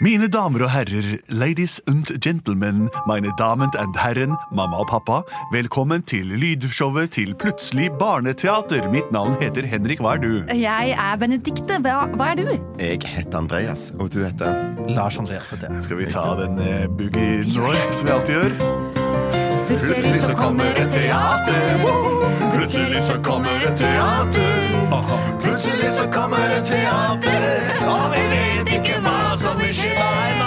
Mine damer og herrer, ladies and gentlemen, mine damen and herren, mamma og pappa, velkommen til lydshowet til Plutselig barneteater. Mitt navn heter Henrik, hva er du? Jeg er Benedikte, hva er du? Jeg heter Andreas, og du heter? Lars Andreas heter jeg. Skal vi ta den boogien vår, som vi alltid gjør? Plutselig så kommer et teater. Plutselig så kommer et teater. Plutselig så kommer et teater. Og vi vet ikke hva som vil skje.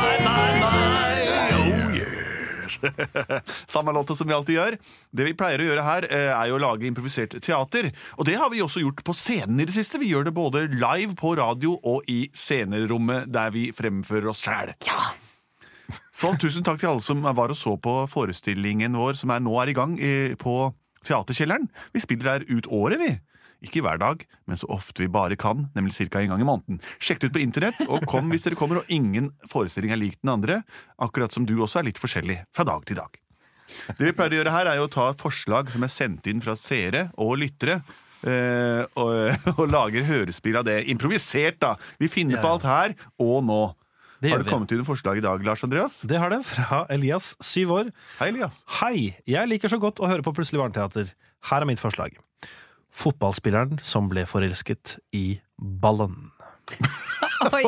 Nei. Oh yes. Samme låta som vi alltid gjør. Det vi pleier å gjøre her er jo å lage improvisert teater. Og det har vi også gjort på scenen i det siste. Vi gjør det både live på radio og i scenerommet der vi fremfører oss selv. Ja. Så tusen takk til alle som var og så på forestillingen vår som nå er i gang på Teaterkjelleren. Vi spiller der ut året, vi. Ikke hver dag, men så ofte vi bare kan, nemlig cirka en gang i måneden. Sjekk det ut på internett, og kom hvis dere kommer, og ingen forestilling er lik den andre, akkurat som du også er litt forskjellig fra dag til dag. Det vi pleier å gjøre her er jo å ta et forslag som er sendt inn fra seere og lyttere, og lager hørespill av det. Improvisert da. Vi finner på alt her, og nå. Har det kommet inn et forslag i dag, Lars Andreas? Det har det, fra Elias, 7 år. Hei, Elias. Hei, jeg liker så godt å høre på Plutselig barneteater. Her er mitt forslag. Fotballspilleren som ble forelsket i ballen. Oi.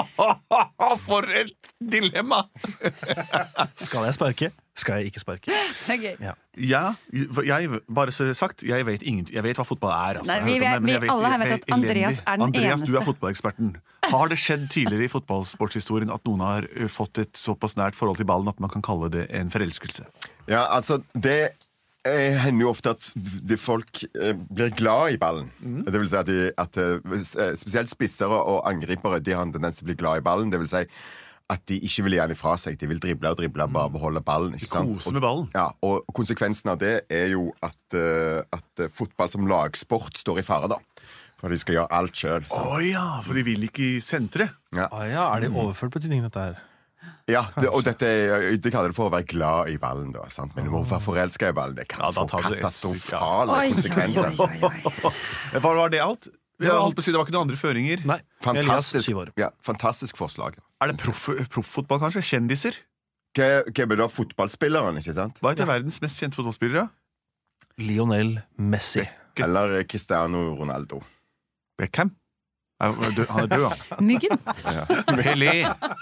For et dilemma! Skal jeg sparke? Skal jeg ikke sparke? Okay. Ja, jeg bare så sagt, jeg vet hva fotball er. Altså. Nei, vi alle her vet at Andreas er den Andreas, eneste. du er fotballeksperten. Har det skjedd tidligere i fotballsportshistorien at noen har fått et såpass nært forhold til ballen at man kan kalle det en forelskelse? Ja, altså, det hender jo ofte at folk blir glad i ballen. Det vil si at spesielt spissere og angripere, de har en tendens til å bli glad i ballen. Det vil si at de ikke vil gjerne ifra seg. De vil drible, bare beholde ballen. Ikke sant? Kose med ballen. Ja, og konsekvensen av det er jo at fotball som lagsport står i fare, da. For de skal gjøre alt selv. Ja, for de vil ikke i sentre. Ja. Er det overført betydning dette her? Ja, og de kaller det for å være glad i ballen, da, sant? Men å være forelsket i ballen, det kan få katastrofale konsekvenser. Hva var det alt? Jeg holdt på å si, det var ikke noen andre føringer. Nei, Fantastisk, Elias, 7 år. ja, fantastisk forslag. Er det profffotball, kanskje? Kjendiser? Hva er da fotballspilleren, ikke sant? Hva heter verdens mest kjente fotballspillere? Lionel Messi. Eller Cristiano Ronaldo. Beckham? Han er død, han. Myggen? Pelé.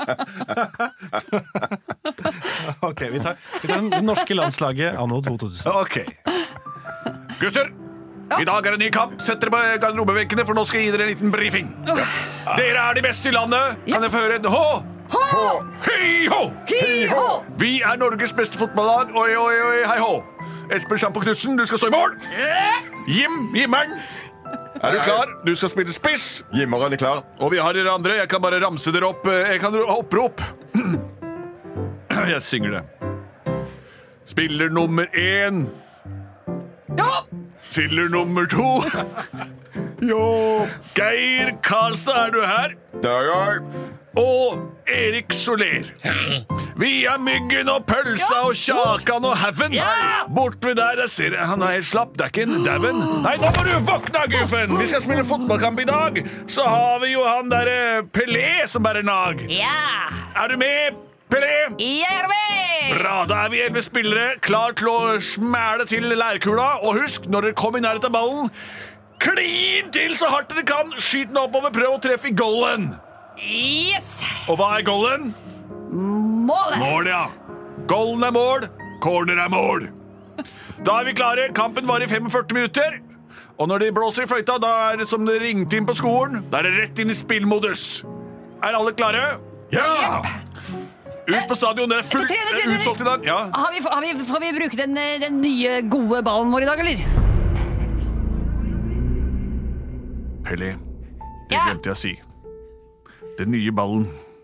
Ok, vi tar det norske landslaget anno 2000. Ok. Gutter, i dag er det ny kamp. Sett dere på garderobevenkene, for nå skal jeg gi dere en liten briefing. Dere er de beste i landet. Kan jeg få høre en hå? Hei hå! Vi er Norges beste fotballag. Oi, hei hå. Espen Schampo Knudsen, du skal stå i mål. Jimmeren. Er du klar? Du skal spille spiss. Jimmeren er klar. Og vi har dere andre. Jeg kan bare ramse dere opp. Jeg kan ha opprop. Jeg synger det. Spiller nummer 1. Ja! Spiller nummer 2. Jo. Geir Karlstad, er du her? Det er jeg. Og Erik Soler. Vi er Myggen og Pølsa og Kjakan og Haven. Bort ved der ser jeg. Han er helt slapp. Det er ikke en daven. Nei, nå må du våkne, Guffen. Vi skal spille fotballkamp i dag. Så har vi jo han der Pelé som bærer nag. Ja! Er du med, Pelé? Jeg er med! Bra, da er vi 11 spillere klar til å smæle til lærkula. Og husk, når dere kommer i nærheten av ballen, klin til så hardt dere kan. Skyt den oppover, prøv å treffe i goalen. Yes! Og hva er goalen? Målet! Mål, ja. Goalen er mål, corner er mål. Da er vi klare. Kampen var i 45 minutter. Og når de blåser i fløyta, da er det som det ringte inn på skolen. Da er det rett inn i spillmodus. Er alle klare? Ja! Ut på stadion, det er fullt utsolgt i dag. Ja. Får vi bruke den nye gode ballen vår i dag, eller? Pelé, det glemte jeg å si. Den nye ballen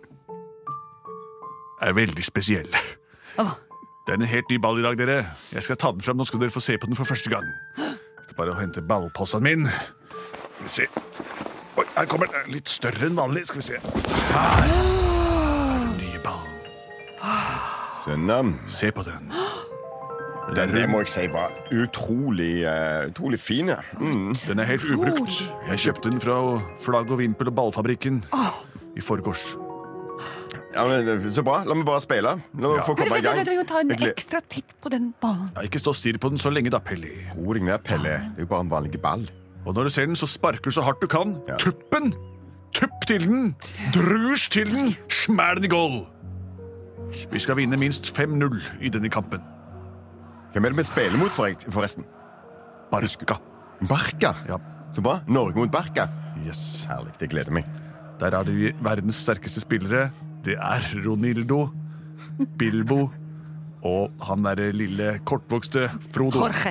er veldig spesiell. Det er en helt ny ball i dag, dere. Jeg skal ta den frem, nå skal dere få se på den for første gang. Det er bare å hente ballposen min. Skal vi se. Oi, her kommer den. Litt større enn vanlig, skal vi se. Her er den nye ballen. Sønnen. Se på den. Det må jeg si var utrolig fin. Den er helt ubrukt. Jeg kjøpte den fra Flagg og Vimpel og Ballfabrikken i forgårs. Ja, men så bra. La meg bare spille. La meg få komme i gang. Vi må ta en ekstra titt på den ballen. Ja, ikke stå stirr på den så lenge da, Pelé. Ro deg ned, Pelle. Det er jo bare en vanlig ball. Og når du ser den, så sparker du så hardt du kan. Ja. Tuppen! Tupp til den! Drusj til den! Smæl den i goal! Vi skal vinne minst 5-0 i denne kampen. Hvem er det vi spiller mot, forresten? Barca. Barca? Ja. Så bra. Norge mot Barca. Yes. Herlig, det gleder meg. Der er de verdens sterkeste spillere. Det er Ronildo, Bilbo og han der lille kortvokste Frodo. Jorge.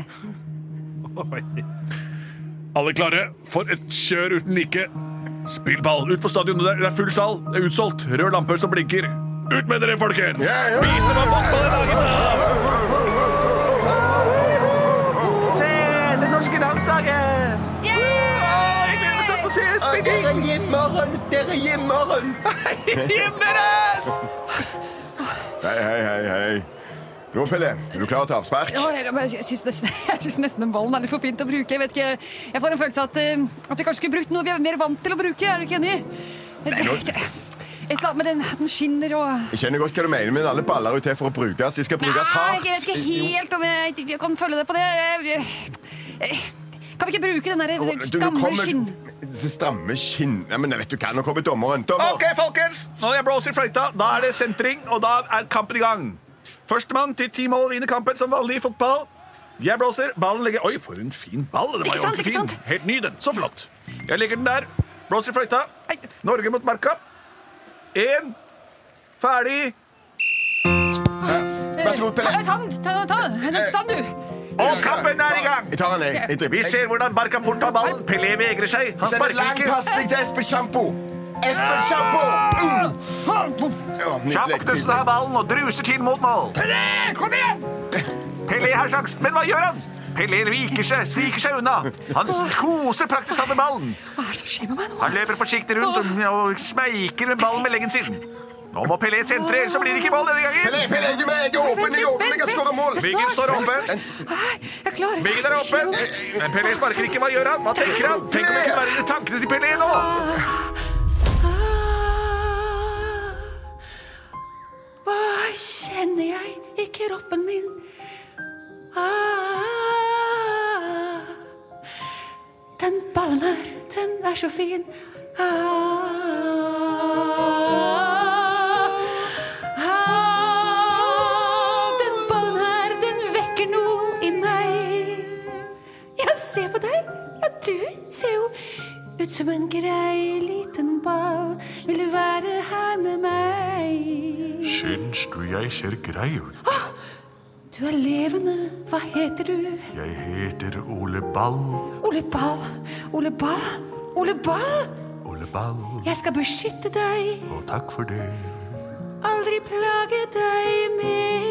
Alle klare for et kjør uten like. Spill ball ut på stadionet. Det er full sal. Det er utsolgt. Rød lamper som blinker. Ut med dere, folkens! Vis dem hva fotball er laget av! Se, det norske landslaget! Jeg gleder meg sånn til å se spilling! Dere er hjemmeren! Hjemmeren! Hei. Nå, Pelle, er du klar til avspark? Ja, jeg synes nesten den ballen er litt for fint å bruke. Jeg vet ikke, jeg får en følelse at vi kanskje skulle brukt noe vi er mer vant til å bruke. Er du ikke enig? Et eller annet med den skinner og... Jeg kjenner godt hva du mener, men alle baller er til for å brukes. De skal brukes hardt. Jeg vet ikke helt om jeg kan følge det på det. Kan vi ikke bruke den der stramme skinn? Stramme skinn? Ja, men vet du hva, nå kommer dommeren. Ok, folkens! Når jeg blåser i fløyta, da er det sentring, og da er kampen i gang. Førstemann til 10 mål vinner kampen som vanlig i fotball. Jeg blåser, ballen legger... Oi, for en fin ball. Den var jo ordentlig fin. Helt ny den, så flott. Jeg legger den der, blåser i fløyta. Norge mot Barca. 1. Ferdig. Vær så god, Pelle. Ta den, du. Og kampen er i gang. Jeg tar den, jeg. Vi ser hvordan Barca fort tar ballen. Pelé vegrer seg. Han Send en sparker lang ikke. pasning til Espen Shampoo. Espen Shampoo! Shampoo knusser av ballen og druser til mot mål. Pelé, kom igjen! Pelé har sjansen, men hva gjør han? Pelé sviker seg unna. Han koser praktisk sammen med ballen. Hva er det som skjer med meg nå? Han løper forsiktig rundt og smeiker med ballen med leggen sin. Nå må Pelé sentre, ellers så blir det ikke mål denne gangen. Pelé, ikke med. Jeg er åpen. Jeg kan skåre mål. Viggen står åpen. Jeg klarer det. Viggen er åpen. Men Pelé sparker ikke. Hva gjør han? Hva tenker han? Tenk om det kunne være tankene til Pelé nå. Hva kjenner jeg i kroppen min? Den ballen her, den er så fin. Den ballen her, den vekker noe i meg. Ja, se på deg. Ja, du ser jo ut som en grei liten ball. Vil du være her med meg? Syns du jeg ser grei ut? Du er levende. Hva heter du? Jeg heter Ole Ball. Ole Ball. Ole Ball. Ole Ball. Ole Ball. Jeg skal beskytte deg. Og takk for det. Aldri plage deg mer.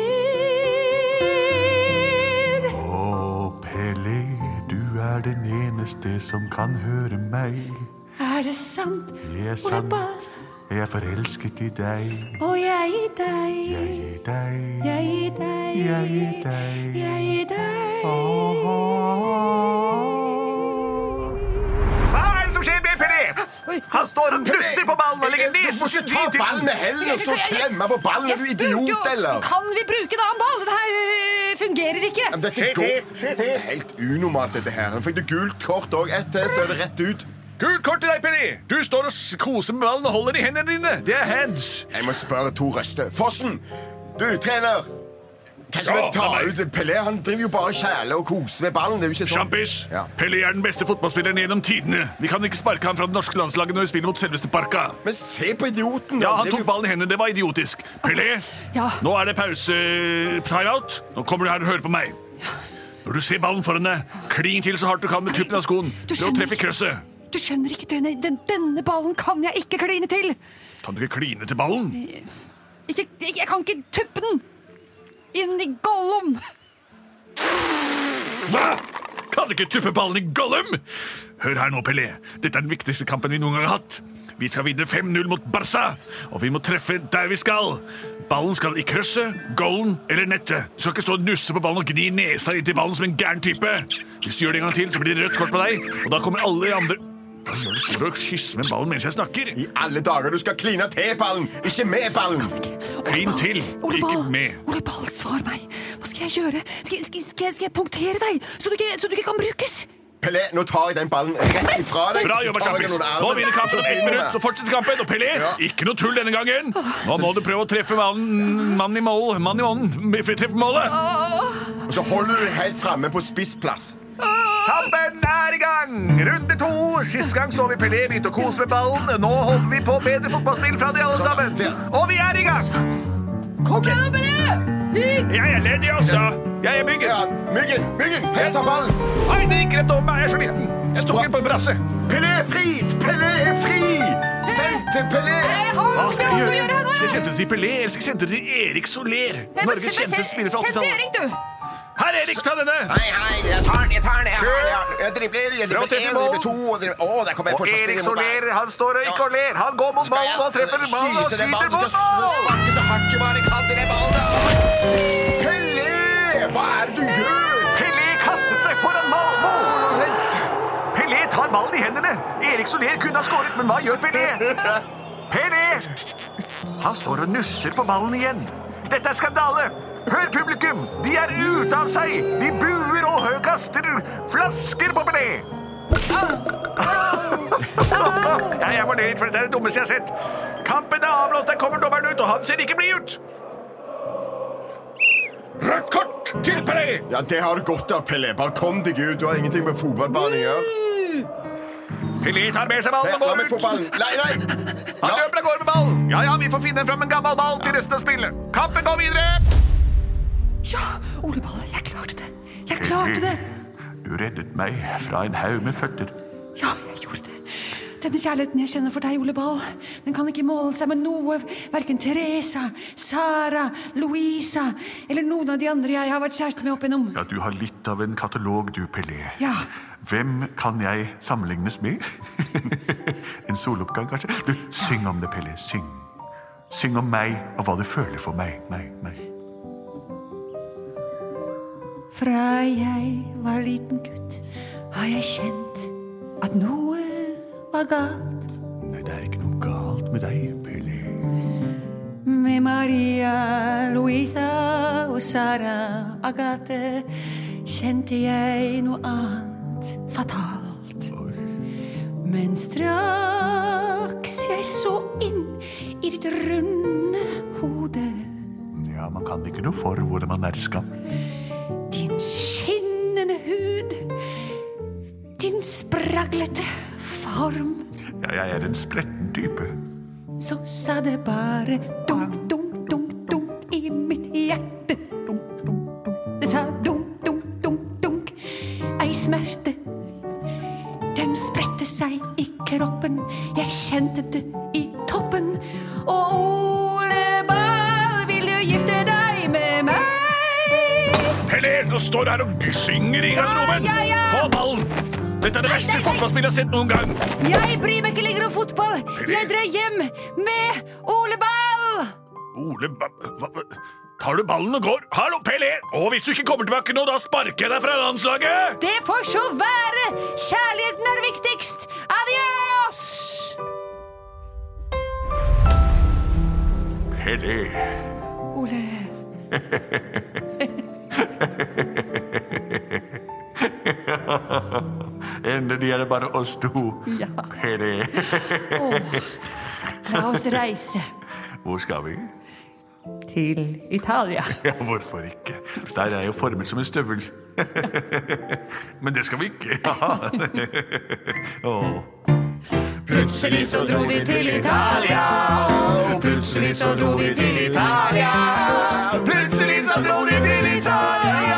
Å, Pelé, du er den eneste som kan høre meg. Er det sant? Det er Ole sant. Ball. Jeg er forelsket i deg. Og jeg i deg. Jeg i deg. Jeg i deg. Jeg i deg. Jeg i deg. Hva er det som skjer med Pelé? Han står og nusser på ballen og legger Du nesen får ikke ta til. ballen med hendene og så klemme på ballen. Er du idiot, eller? Kan vi bruke en annen ball? Det her fungerer ikke. Men dette går. Det er helt unormalt, dette her. Nå fikk du gult kort òg. Ett til, så er det rett ut. Gult kort til deg, Pelé. Du står og koser med ballen og holder i hendene dine. Det er hands. Jeg må spørre to røster. Fossen! Du, trener! Kanskje vi tar ut Pelé? Han driver jo bare kjæle og koser med ballen. Det er jo ikke sånn. Sjampis, Ja. Pelé er den beste fotballspilleren gjennom tidene. Vi kan ikke sparke ham fra det norske landslaget når vi spiller mot selveste Barca. Men se på idioten. Ja, han driver tok ballen i hendene. Det var idiotisk. Pelé, Ja. nå er det pause. Timeout. Nå kommer du her og hører på meg. Når du ser ballen foran deg, klin til så hardt du kan med tuppen av skoen. Du Prøv å treffe i krøsset. Du skjønner ikke, trener. Denne ballen kan jeg ikke kline til. Kan du ikke kline til ballen? Jeg kan ikke tuppe den inn i Gollum. Hva? Kan du ikke tuppe ballen i Gollum? Hør her nå, Pelé. Dette er den viktigste kampen vi noen gang har hatt. Vi skal vinne 5-0 mot Barca, og vi må treffe der vi skal. Ballen skal i krøsset, goalen eller nettet. Du skal ikke stå og nusse på ballen og gni nesa inntil ballen som en gæren type. Hvis du gjør det en gang til, så blir det rødt kort på deg, og da kommer alle de andre... Hva gjør du står og kysser med ballen mens jeg snakker? I alle dager, du skal kline til ballen, ikke med ballen. Klin til, ikke med. Ole Ball, svar meg. Hva skal jeg gjøre? Skal jeg punktere deg, så du ikke kan brukes? Pelé, nå tar jeg den ballen rett ifra deg. Bra jobba, Kjappis. Nå vinner kampen om 1 minutt, og fortsetter kampen. Og Pelé, ikke noe tull denne gangen. Nå må du prøve å treffe mannen i målen. Treffe målet. Og så holder du helt fremme på spissplass. Kampen i gang! Runde 2. Sist gang så vi Pelé begynte å kose med ballen. Nå holder vi på bedre fotballspill fra de alle sammen. Og vi i gang! Kom igjen, Pelé! Jeg ledig også. Jeg Myggen. Ja, Myggen, her tar ballen. Oi, det gikk rett over meg. Jeg så liten. Jeg tok inn på en brasse. Pelé er fri! Send til Pelé! Hva skal jeg gjøre? Skal jeg sende til Pelé, eller skal jeg sende til Erik Soler? Norges kjente spiller fra 80-tallet. Send til Erik, du. Her, Erik, ta denne. Hei, jeg tar den. Jeg dribler 1, dribler 2, der kommer jeg Og Erik Soler, han står og ikke og ler. Han går mot ballen og treffer ballen og skyter mot ballen. Sparke så hardt jeg bare kan til den ballen. Pelé, hva det du gjør? Pelé kastet seg foran ballen. Pelé tar ballen i hendene. Erik Soler kunne ha skåret, men hva gjør Pelé? Pelé! Han står og nusser på ballen igjen. Dette skandale. Hør publikum, de ute av seg. De buer og kaster flasker på Pelé. Jeg må ned litt, for dette det dummeste jeg har sett. Kampen avblåst, der kommer dommeren ut, og han ser ikke blid ut. Rødt kort til Pelé. Ja, det har du godt av, Pelé. Bare kom deg ut, du har ingenting med fotballbanen å gjøre. Pelé tar med seg ballen og La går meg få ut. ballen. Nei. Han løper av gårde med ballen. Ja, vi får finne frem en gammel ball til resten av spillet. Kampen går videre. Ja, Ole Ball, jeg klarte det. Du reddet meg fra en haug med føtter. Ja, jeg gjorde det. Denne kjærligheten jeg kjenner for deg, Ole Ball, den kan ikke måle seg med noe, hverken Teresa, Sara, Louisa, eller noen av de andre jeg har vært kjæreste med opp igjennom. Ja, du har litt av en katalog, du, Pelé. Ja. Hvem kan jeg sammenlignes med? En soloppgang, kanskje? Du, syng om det, Pelé, syng. Syng om meg, og hva du føler for meg. Fra jeg var liten gutt, har jeg kjent at noe var galt. Nei, det er ikke noe galt med deg, Pelé. Med Maria, Louisa og Sara Agathe kjente jeg noe annet fatalt. Men straks jeg så inn i ditt runde hode. Ja, man kan ikke noe for hvordan man er skapt. Din skinnende hud, din spraglete form. Ja, jeg er en spretten type. Så sa det bare dunk, dunk, dunk, dunk i mitt hjerte. Dunk, dunk, dunk. Det sa dunk, dunk, dunk, dunk. Ei smerte. Den spredte seg i kroppen. Jeg kjente det i toppen. Og Ole Ball, vil du gifte deg med meg? Pelé, nå står du her og synger i garderoben. Ja. Få ballen. Dette er det verste fotballspillet jeg har sett noen gang. Jeg bryr meg ikke lenger om fotball. Jeg drar hjem med Ole Ball. Ole, tar du ballen og går? Hallo, Pelé! Og hvis du ikke kommer tilbake nå, da sparker jeg deg fra landslaget! Det får så være. Kjærligheten er viktigst. Adios! Pelé. Ole. Endelig er det bare oss to. Ja. Pelé. La oss reise Hvor skal vi? til Italia. Ja, hvorfor ikke? Der er jeg jo formet som en støvel. Men det skal vi ikke. Åh. Plutselig så dro de til Italia. Plutselig så dro de til Italia. Plutselig så dro de til Italia.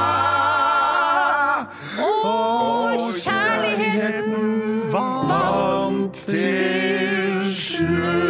Og kjærligheten vant til slutt.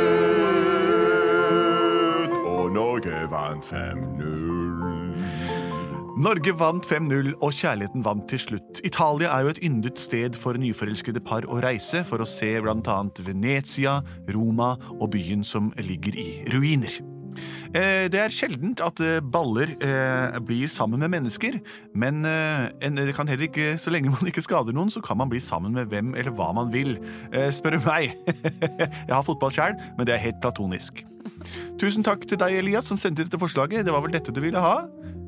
Og Norge vant 5-0. Norge vant 5-0, og kjærligheten vant til slutt. Italia er jo et yndet sted for nyforelskede par å reise for å se blant annet Venezia, Roma og byen som ligger i ruiner. Det sjeldent at baller blir sammen med mennesker, men det kan heller ikke, så lenge man ikke skader noen, så kan man bli sammen med hvem eller hva man vil. Spør du meg. Jeg har fotball selv, men det helt platonisk. Tusen takk til deg, Elias, som sendte dette forslaget. Det var vel dette du ville ha?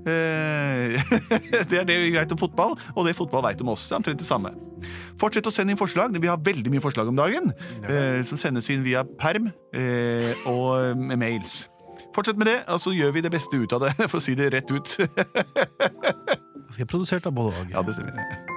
Det det vi vet om fotball, og det fotball vet om oss. Det omtrent det samme. Fortsett å sende inn forslag. Vi har veldig mye forslag om dagen, som sendes inn via perm og med mails. Fortsett med det, og så gjør vi det beste ut av det, for å si det rett ut. Vi produsert av både og. Ja, det stemmer.